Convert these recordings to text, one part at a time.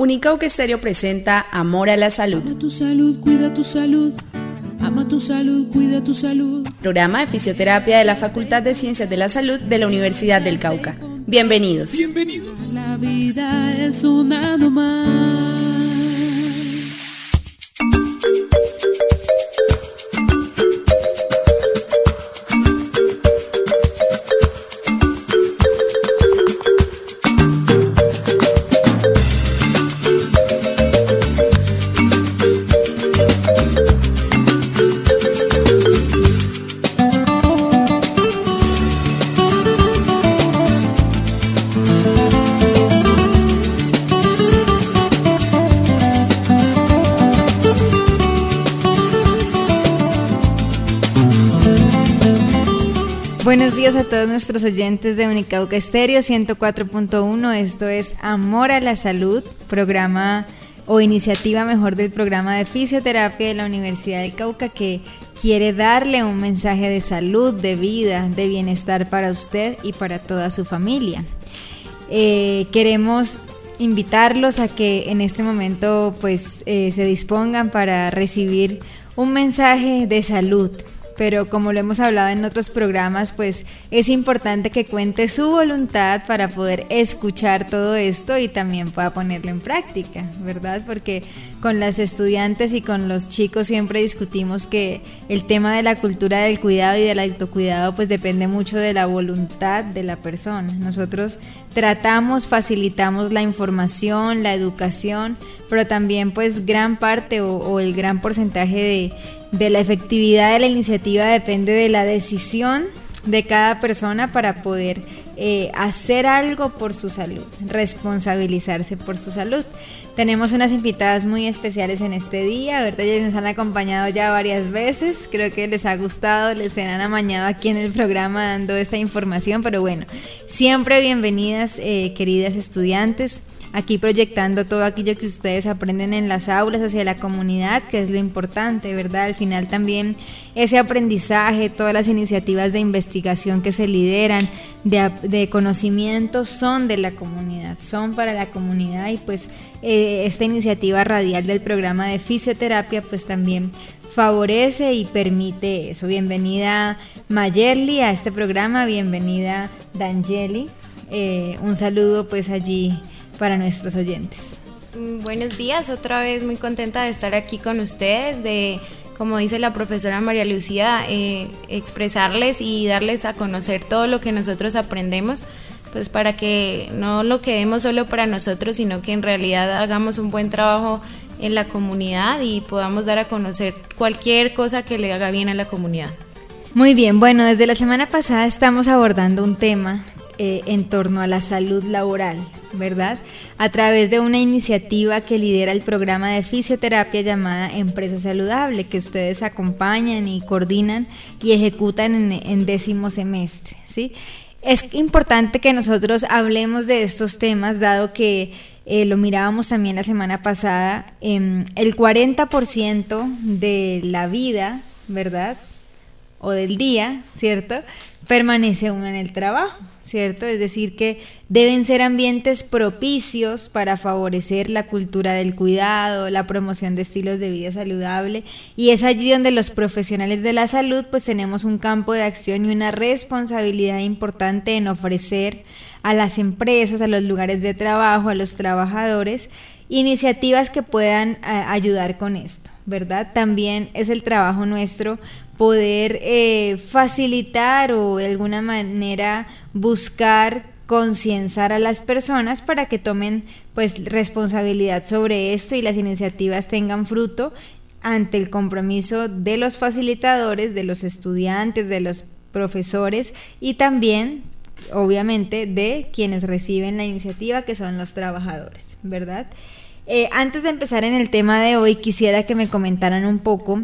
Unicauca Estéreo presenta Amor a la Salud. Ama tu salud, cuida tu salud. Ama tu salud, cuida tu salud. Programa de fisioterapia de la Facultad de Ciencias de la Salud de la Universidad del Cauca. Bienvenidos. Bienvenidos. La vida es una nomás. Buenos días a todos nuestros oyentes de Unicauca Estéreo 104.1. Esto es Amor a la Salud, programa o iniciativa mejor del programa de fisioterapia de la Universidad del Cauca, que quiere darle un mensaje de salud, de vida, de bienestar para usted y para toda su familia. Queremos invitarlos a que en este momento se dispongan para recibir un mensaje de salud. Pero como lo hemos hablado en otros programas, pues es importante que cuente su voluntad para poder escuchar todo esto y también pueda ponerlo en práctica, ¿verdad? Porque con las estudiantes y con los chicos siempre discutimos que el tema de la cultura del cuidado y del autocuidado pues depende mucho de la voluntad de la persona. Nosotros facilitamos la información, la educación, pero también pues gran parte o el gran porcentaje de la efectividad de la iniciativa depende de la decisión de cada persona para poder hacer algo por su salud, responsabilizarse por su salud. Tenemos unas invitadas muy especiales en este día, ¿verdad? Ellas nos han acompañado ya varias veces, creo que les ha gustado, les han amañado aquí en el programa dando esta información, pero bueno, siempre bienvenidas, queridas estudiantes. Aquí proyectando todo aquello que ustedes aprenden en las aulas hacia la comunidad, que es lo importante, ¿verdad? Al final también ese aprendizaje, todas las iniciativas de investigación que se lideran, de conocimiento, son de la comunidad, son para la comunidad y pues esta iniciativa radial del programa de fisioterapia pues también favorece y permite eso. Bienvenida Mayerly a este programa, bienvenida Dangeli, un saludo pues allí para nuestros oyentes. Buenos días, otra vez muy contenta de estar aquí con ustedes, de, como dice la profesora María Lucía, expresarles y darles a conocer todo lo que nosotros aprendemos, pues para que no lo quedemos solo para nosotros, sino que en realidad hagamos un buen trabajo en la comunidad y podamos dar a conocer cualquier cosa que le haga bien a la comunidad. Muy bien, bueno, desde la semana pasada estamos abordando un tema en torno a la salud laboral, ¿verdad? A través de una iniciativa que lidera el programa de fisioterapia llamada Empresa Saludable, que ustedes acompañan y coordinan y ejecutan en 10º semestre, ¿sí? Es importante que nosotros hablemos de estos temas, dado que lo mirábamos también la semana pasada, el 40% de la vida, ¿verdad? O del día, ¿cierto?, permanece uno en el trabajo, ¿cierto? Es decir, que deben ser ambientes propicios para favorecer la cultura del cuidado, la promoción de estilos de vida saludable, y es allí donde los profesionales de la salud pues tenemos un campo de acción y una responsabilidad importante en ofrecer a las empresas, a los lugares de trabajo, a los trabajadores, iniciativas que puedan ayudar con esto, ¿verdad? También es el trabajo nuestro poder facilitar o de alguna manera buscar concienciar a las personas para que tomen pues responsabilidad sobre esto y las iniciativas tengan fruto ante el compromiso de los facilitadores, de los estudiantes, de los profesores y también obviamente de quienes reciben la iniciativa, que son los trabajadores, ¿verdad? Antes de empezar en el tema de hoy, quisiera que me comentaran un poco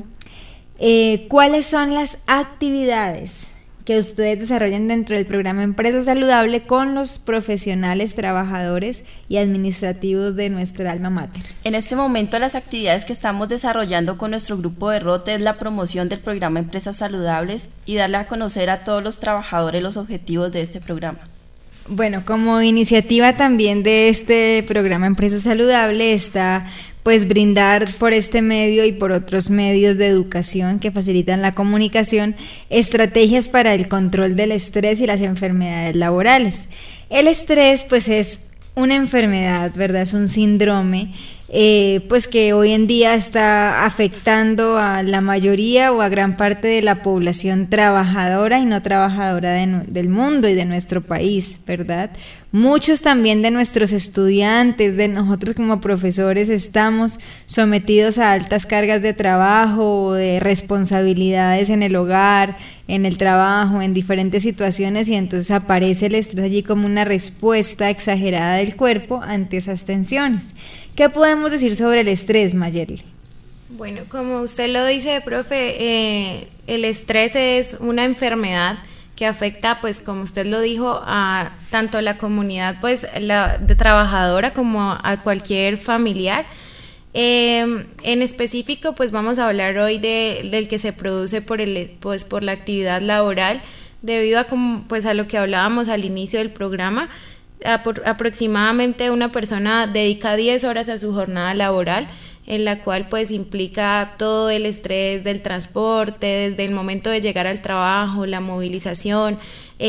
cuáles son las actividades que ustedes desarrollan dentro del programa Empresa Saludable con los profesionales, trabajadores y administrativos de nuestra alma mater. En este momento las actividades que estamos desarrollando con nuestro grupo de ROTE es la promoción del programa Empresas Saludables y darle a conocer a todos los trabajadores los objetivos de este programa. Bueno, como iniciativa también de este programa Empresa Saludable está pues brindar por este medio y por otros medios de educación que facilitan la comunicación estrategias para el control del estrés y las enfermedades laborales. El estrés pues es una enfermedad, ¿verdad? Es un síndrome pues que hoy en día está afectando a la mayoría o a gran parte de la población trabajadora y no trabajadora del mundo y de nuestro país, ¿verdad? Muchos también de nuestros estudiantes, de nosotros como profesores, estamos sometidos a altas cargas de trabajo, de responsabilidades en el hogar, en el trabajo, en diferentes situaciones, y entonces aparece el estrés allí como una respuesta exagerada del cuerpo ante esas tensiones. ¿Qué podemos decir sobre el estrés, Mayerly? Bueno, como usted lo dice, profe, el estrés es una enfermedad que afecta, pues como usted lo dijo, a tanto la comunidad pues de trabajadora como a cualquier familiar. En específico, pues vamos a hablar hoy del que se produce por la actividad laboral, debido a lo que hablábamos al inicio del programa. Aproximadamente una persona dedica 10 horas a su jornada laboral, en la cual pues implica todo el estrés del transporte, desde el momento de llegar al trabajo, la movilización,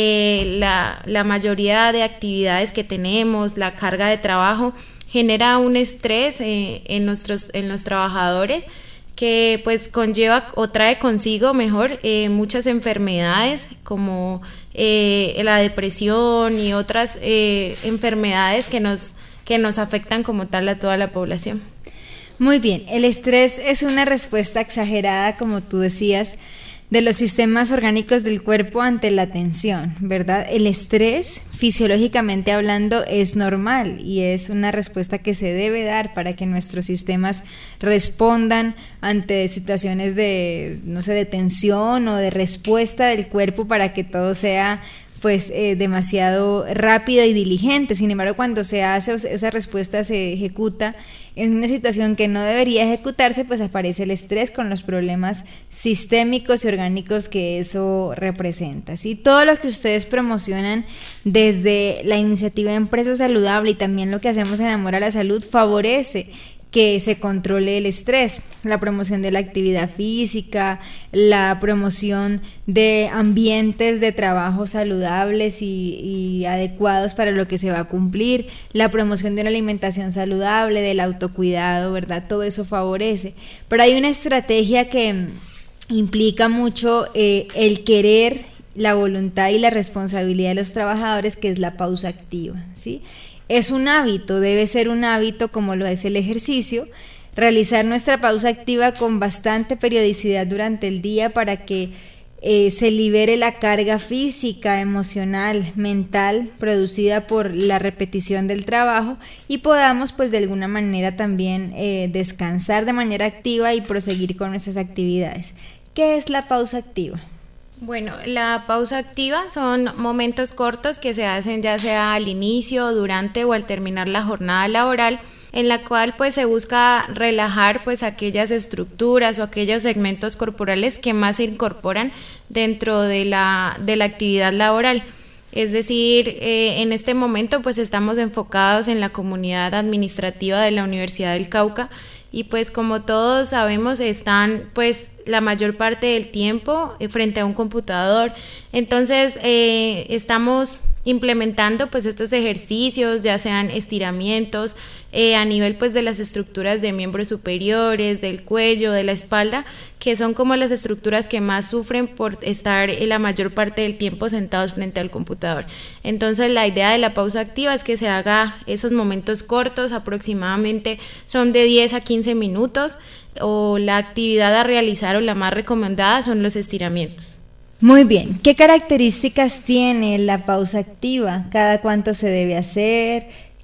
la mayoría de actividades que tenemos, la carga de trabajo, genera un estrés en los trabajadores, que pues conlleva o trae consigo muchas enfermedades como la depresión y otras enfermedades que nos afectan como tal a toda la población. Muy bien, el estrés es una respuesta exagerada, como tú decías, de los sistemas orgánicos del cuerpo ante la tensión, ¿verdad? El estrés, fisiológicamente hablando, es normal y es una respuesta que se debe dar para que nuestros sistemas respondan ante situaciones de tensión o de respuesta del cuerpo, para que todo sea demasiado rápido y diligente. Sin embargo, cuando se hace esa respuesta, se ejecuta en una situación que no debería ejecutarse, pues aparece el estrés con los problemas sistémicos y orgánicos que eso representa, ¿sí? Todo lo que ustedes promocionan desde la iniciativa de Empresa Saludable y también lo que hacemos en Amor a la Salud favorece que se controle el estrés, la promoción de la actividad física, la promoción de ambientes de trabajo saludables y adecuados para lo que se va a cumplir, la promoción de una alimentación saludable, del autocuidado, ¿verdad? Todo eso favorece. Pero hay una estrategia que implica mucho el querer, la voluntad y la responsabilidad de los trabajadores, que es la pausa activa, ¿sí? Es un hábito, debe ser un hábito como lo es el ejercicio, realizar nuestra pausa activa con bastante periodicidad durante el día para que se libere la carga física, emocional, mental producida por la repetición del trabajo, y podamos pues de alguna manera también descansar de manera activa y proseguir con nuestras actividades. ¿Qué es la pausa activa? Bueno, la pausa activa son momentos cortos que se hacen ya sea al inicio, durante o al terminar la jornada laboral, en la cual pues se busca relajar pues aquellas estructuras o aquellos segmentos corporales que más se incorporan dentro de la actividad laboral. Es decir, en este momento pues estamos enfocados en la comunidad administrativa de la Universidad del Cauca, y pues como todos sabemos están pues la mayor parte del tiempo frente a un computador. Entonces estamos implementando pues estos ejercicios, ya sean estiramientos a nivel pues de las estructuras de miembros superiores, del cuello, de la espalda, que son como las estructuras que más sufren por estar la mayor parte del tiempo sentados frente al computador. Entonces la idea de la pausa activa es que se haga esos momentos cortos, aproximadamente son de 10 a 15 minutos, o la actividad a realizar o la más recomendada son los estiramientos. Muy bien, ¿qué características tiene la pausa activa? ¿Cada cuánto se debe hacer?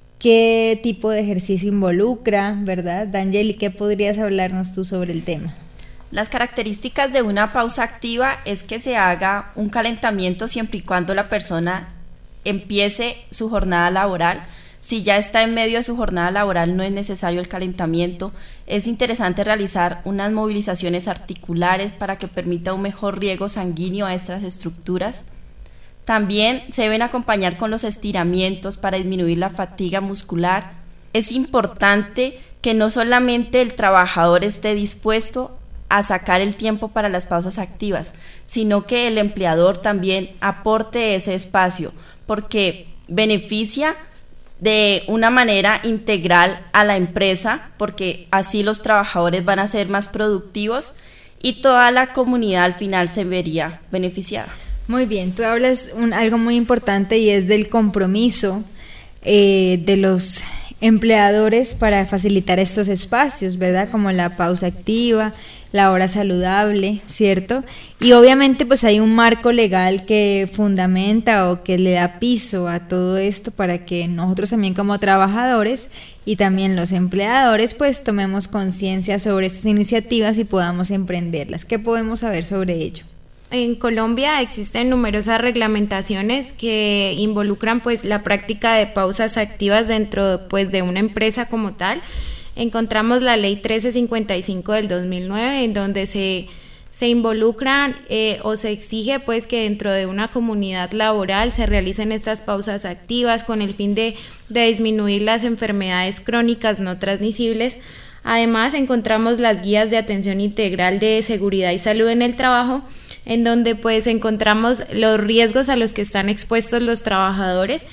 ¿Qué tipo de ejercicio involucra? ¿Verdad? D'Angeli, ¿qué podrías hablarnos tú sobre el tema? Las características de una pausa activa es que se haga un calentamiento siempre y cuando la persona empiece su jornada laboral. Si ya está en medio de su jornada laboral, no es necesario el calentamiento. Es interesante realizar unas movilizaciones articulares para que permita un mejor riego sanguíneo a estas estructuras. También se deben acompañar con los estiramientos para disminuir la fatiga muscular. Es importante que no solamente el trabajador esté dispuesto a sacar el tiempo para las pausas activas, sino que el empleador también aporte ese espacio, porque beneficia de una manera integral a la empresa, porque así los trabajadores van a ser más productivos y toda la comunidad al final se vería beneficiada. Muy bien, tú hablas algo muy importante y es del compromiso de los empleadores para facilitar estos espacios, ¿verdad? Como la pausa activa, la hora saludable, ¿cierto? Y obviamente pues hay un marco legal que fundamenta o que le da piso a todo esto para que nosotros también como trabajadores y también los empleadores pues tomemos conciencia sobre estas iniciativas y podamos emprenderlas. ¿Qué podemos saber sobre ello? En Colombia existen numerosas reglamentaciones que involucran pues la práctica de pausas activas dentro pues de una empresa como tal. Encontramos la ley 1355 del 2009 en donde se involucran o se exige pues que dentro de una comunidad laboral se realicen estas pausas activas con el fin de disminuir las enfermedades crónicas no transmisibles. Además encontramos las guías de atención integral de seguridad y salud en el trabajo, en donde pues encontramos los riesgos a los que están expuestos los trabajadores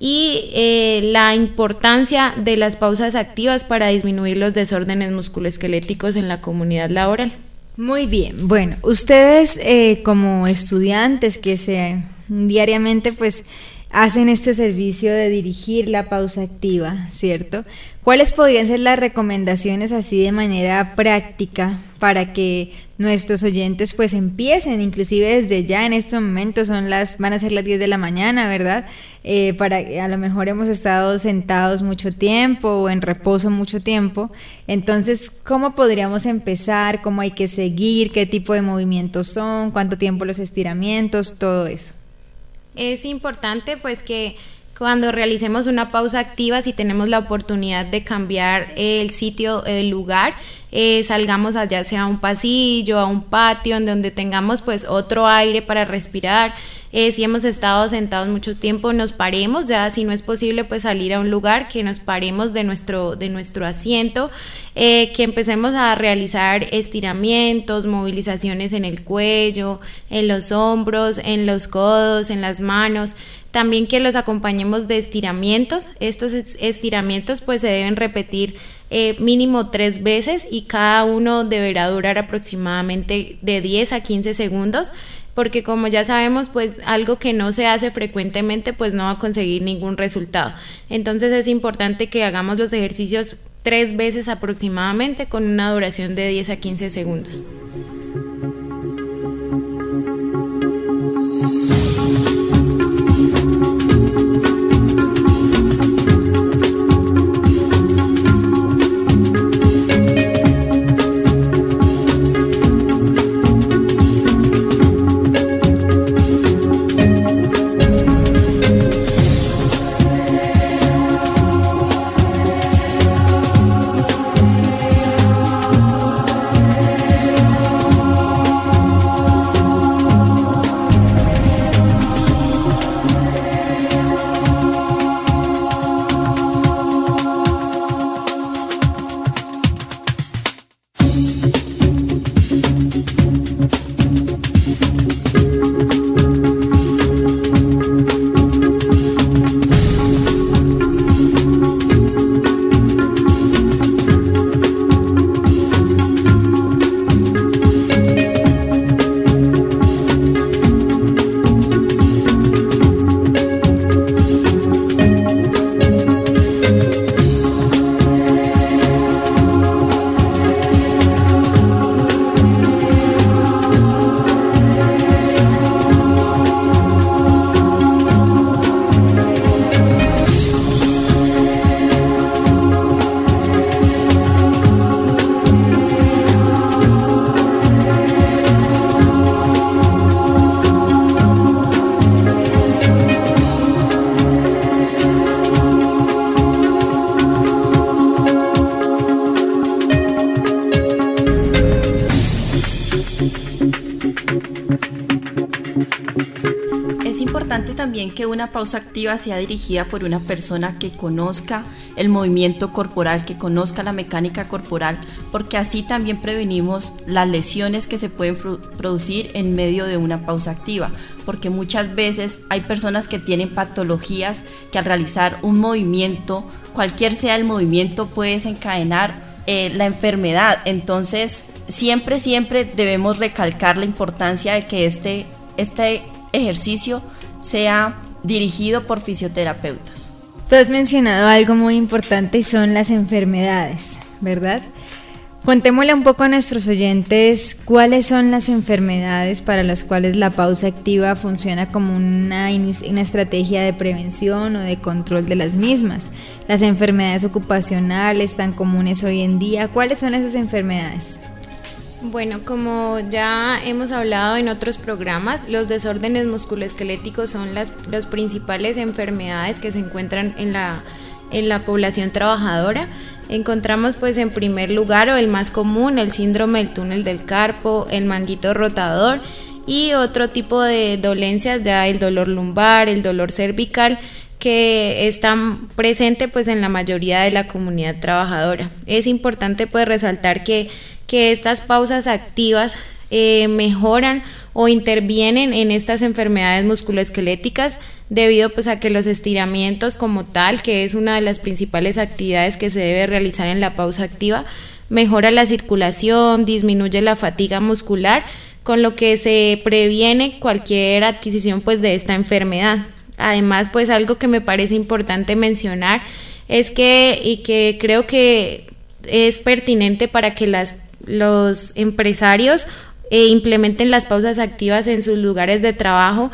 y la importancia de las pausas activas para disminuir los desórdenes musculoesqueléticos en la comunidad laboral. Muy bien, bueno, ustedes como estudiantes que diariamente pues hacen este servicio de dirigir la pausa activa, ¿cierto? ¿Cuáles podrían ser las recomendaciones así de manera práctica para que nuestros oyentes pues empiecen, inclusive desde ya en estos momentos van a ser las 10 de la mañana, ¿verdad? A lo mejor hemos estado sentados mucho tiempo o en reposo mucho tiempo, entonces ¿cómo podríamos empezar? ¿Cómo hay que seguir? ¿Qué tipo de movimientos son? ¿Cuánto tiempo los estiramientos? Todo eso. Es importante pues que cuando realicemos una pausa activa, si tenemos la oportunidad de cambiar el sitio, el lugar, salgamos allá sea a un pasillo, a un patio, en donde tengamos pues otro aire para respirar. Si hemos estado sentados mucho tiempo, nos paremos, ya si no es posible pues salir a un lugar, que nos paremos de nuestro asiento, que empecemos a realizar estiramientos, movilizaciones en el cuello, en los hombros, en los codos, en las manos. También que los acompañemos de estiramientos. Estos estiramientos pues se deben repetir mínimo 3 veces y cada uno deberá durar aproximadamente de 10 a 15 segundos, porque como ya sabemos pues algo que no se hace frecuentemente pues no va a conseguir ningún resultado. Entonces es importante que hagamos los ejercicios 3 veces aproximadamente con una duración de 10 a 15 segundos. también que una pausa activa sea dirigida por una persona que conozca el movimiento corporal, que conozca la mecánica corporal, porque así también prevenimos las lesiones que se pueden producir en medio de una pausa activa, porque muchas veces hay personas que tienen patologías que al realizar un movimiento, cualquier sea el movimiento, puede desencadenar la enfermedad. Entonces siempre debemos recalcar la importancia de que este ejercicio sea dirigido por fisioterapeutas. Tú has mencionado algo muy importante y son las enfermedades, ¿verdad? Contémosle un poco a nuestros oyentes cuáles son las enfermedades para las cuales la pausa activa funciona como una estrategia de prevención o de control de las mismas. Las enfermedades ocupacionales tan comunes hoy en día, ¿cuáles son esas enfermedades? Bueno, como ya hemos hablado en otros programas, los desórdenes musculoesqueléticos son las principales enfermedades que se encuentran en la población trabajadora. Encontramos pues en primer lugar, o el más común, el síndrome del túnel del carpo, el manguito rotador y otro tipo de dolencias, ya el dolor lumbar, el dolor cervical, que están presentes pues en la mayoría de la comunidad trabajadora. Es importante pues resaltar que estas pausas activas mejoran o intervienen en estas enfermedades musculoesqueléticas debido pues a que los estiramientos como tal, que es una de las principales actividades que se debe realizar en la pausa activa, mejora la circulación, disminuye la fatiga muscular, con lo que se previene cualquier adquisición pues de esta enfermedad. Además, pues algo que me parece importante mencionar es que creo que es pertinente para que los empresarios implementen las pausas activas en sus lugares de trabajo,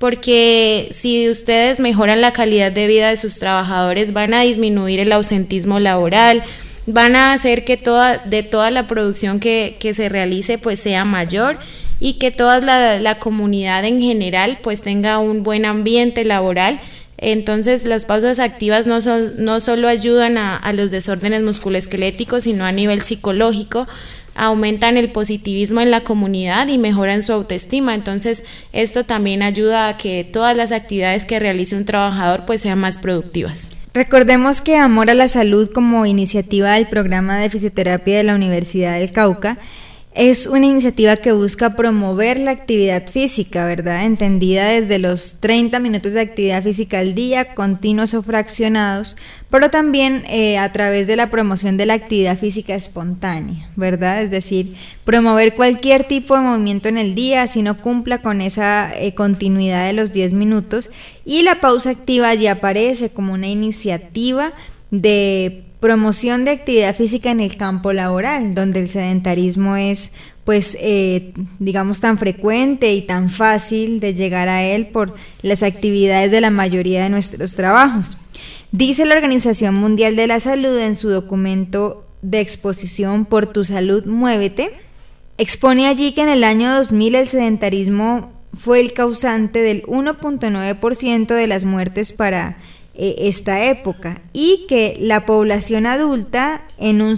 porque si ustedes mejoran la calidad de vida de sus trabajadores, van a disminuir el ausentismo laboral, van a hacer que toda la producción que se realice pues sea mayor, y que toda la comunidad en general pues tenga un buen ambiente laboral. Entonces las pausas activas no solo ayudan a los desórdenes musculoesqueléticos, sino a nivel psicológico, aumentan el positivismo en la comunidad y mejoran su autoestima. Entonces esto también ayuda a que todas las actividades que realice un trabajador pues sean más productivas. Recordemos que Amor a la Salud, como iniciativa del programa de fisioterapia de la Universidad del Cauca, es una iniciativa que busca promover la actividad física, ¿verdad? Entendida desde los 30 minutos de actividad física al día, continuos o fraccionados, pero también a través de la promoción de la actividad física espontánea, ¿verdad? Es decir, promover cualquier tipo de movimiento en el día, si no cumpla con esa continuidad de los 10 minutos. Y la pausa activa ya aparece como una iniciativa de promoción de actividad física en el campo laboral, donde el sedentarismo es pues digamos tan frecuente y tan fácil de llegar a él por las actividades de la mayoría de nuestros trabajos. Dice la Organización Mundial de la Salud en su documento de exposición Por tu salud, muévete, expone allí que en el año 2000 el sedentarismo fue el causante del 1.9% de las muertes para esta época, y que la población adulta en un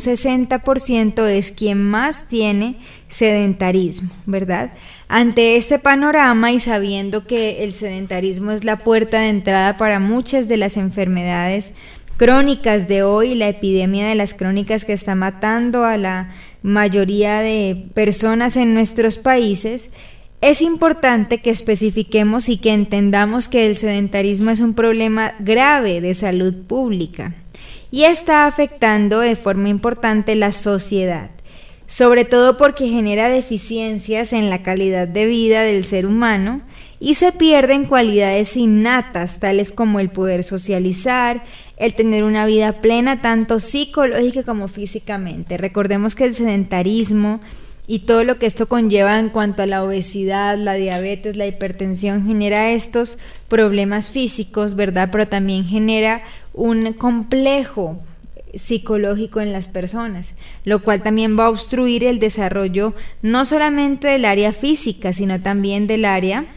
60% es quien más tiene sedentarismo, ¿verdad? Ante este panorama y sabiendo que el sedentarismo es la puerta de entrada para muchas de las enfermedades crónicas de hoy, la epidemia de las crónicas que está matando a la mayoría de personas en nuestros países, es importante que especifiquemos y que entendamos que el sedentarismo es un problema grave de salud pública y está afectando de forma importante la sociedad, sobre todo porque genera deficiencias en la calidad de vida del ser humano y se pierden cualidades innatas tales como el poder socializar, el tener una vida plena tanto psicológica como físicamente. Recordemos que el sedentarismo y todo lo que esto conlleva en cuanto a la obesidad, la diabetes, la hipertensión, genera estos problemas físicos, ¿verdad? Pero también genera un complejo psicológico en las personas, lo cual también va a obstruir el desarrollo no solamente del área física, sino también del área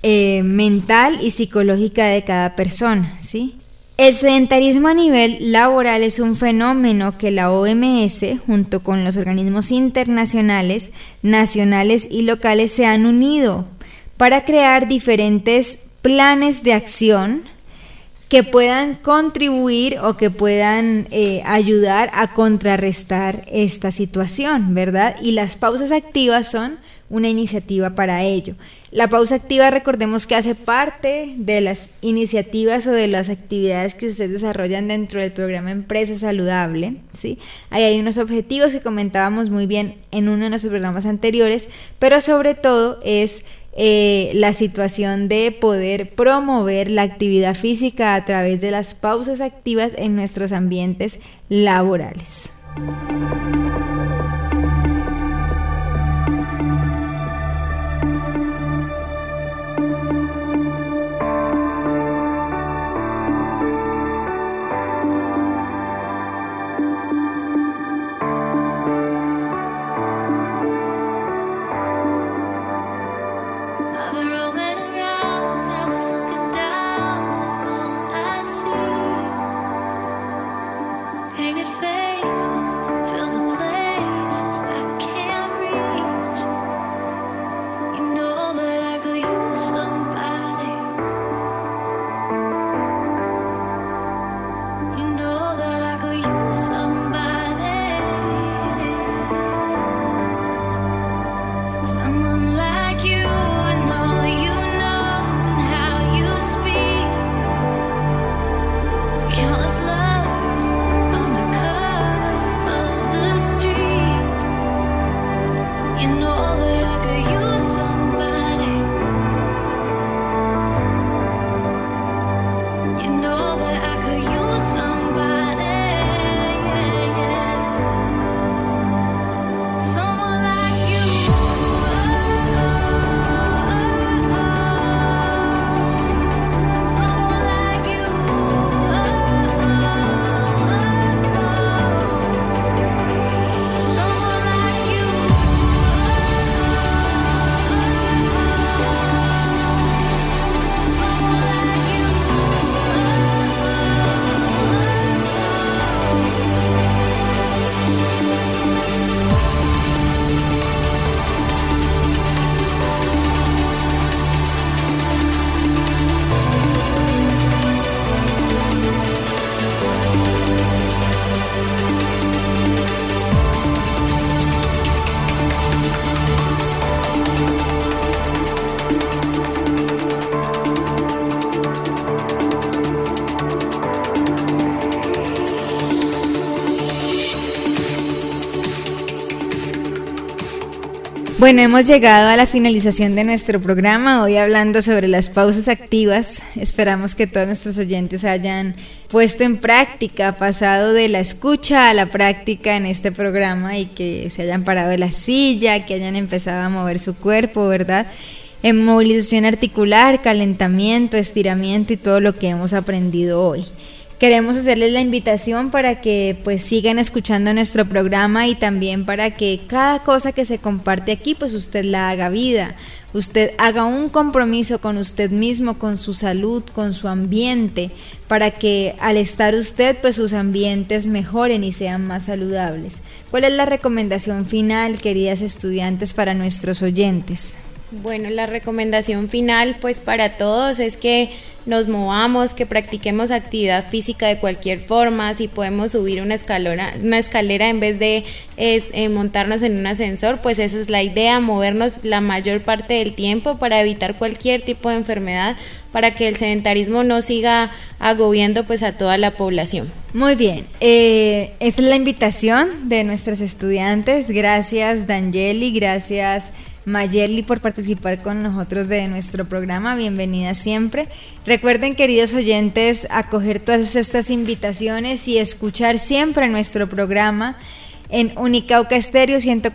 mental y psicológica de cada persona, ¿sí? El sedentarismo a nivel laboral es un fenómeno que la OMS, junto con los organismos internacionales, nacionales y locales, se han unido para crear diferentes planes de acción que puedan contribuir o que puedan ayudar a contrarrestar esta situación, ¿verdad? Y las pausas activas son una iniciativa para ello. La pausa activa, recordemos que hace parte de las iniciativas o de las actividades que ustedes desarrollan dentro del programa Empresa Saludable, ¿sí? Ahí hay unos objetivos que comentábamos muy bien en uno de nuestros programas anteriores, pero sobre todo es la situación de poder promover la actividad física a través de las pausas activas en nuestros ambientes laborales. Bueno, hemos llegado a la finalización de nuestro programa, hoy hablando sobre las pausas activas. Esperamos que todos nuestros oyentes hayan puesto en práctica, pasado de la escucha a la práctica en este programa y que se hayan parado de la silla, que hayan empezado a mover su cuerpo, ¿verdad? En movilización articular, calentamiento, estiramiento y todo lo que hemos aprendido hoy. Queremos hacerles la invitación para que pues sigan escuchando nuestro programa y también para que cada cosa que se comparte aquí pues usted la haga vida, usted haga un compromiso con usted mismo, con su salud, con su ambiente, para que al estar usted pues sus ambientes mejoren y sean más saludables. ¿Cuál es la recomendación final, queridas estudiantes, para nuestros oyentes? Bueno, la recomendación final pues para todos es que nos movamos, que practiquemos actividad física de cualquier forma. Si podemos subir una escalera en vez de montarnos en un ascensor, pues esa es la idea, movernos la mayor parte del tiempo para evitar cualquier tipo de enfermedad, para que el sedentarismo no siga agobiando pues a toda la población. Muy bien, esta es la invitación de nuestros estudiantes. Gracias Dangeli, gracias Mayerly por participar con nosotros de nuestro programa, bienvenida siempre. Recuerden, queridos oyentes, acoger todas estas invitaciones y escuchar siempre nuestro programa en Unicauca Estéreo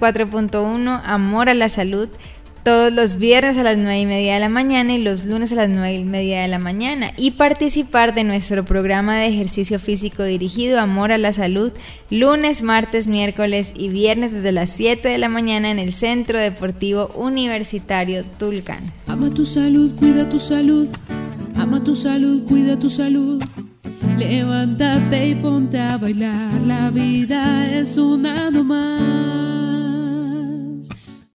104.1, Amor a la Salud, todos los viernes a las 9:30 de la mañana y los lunes a las 9:30 de la mañana, y participar de nuestro programa de ejercicio físico dirigido Amor a la Salud, lunes, martes, miércoles y viernes desde las 7 de la mañana en el Centro Deportivo Universitario Tulcán. Ama tu salud, cuida tu salud. Ama tu salud, cuida tu salud. Levántate y ponte a bailar. La vida es una nomás.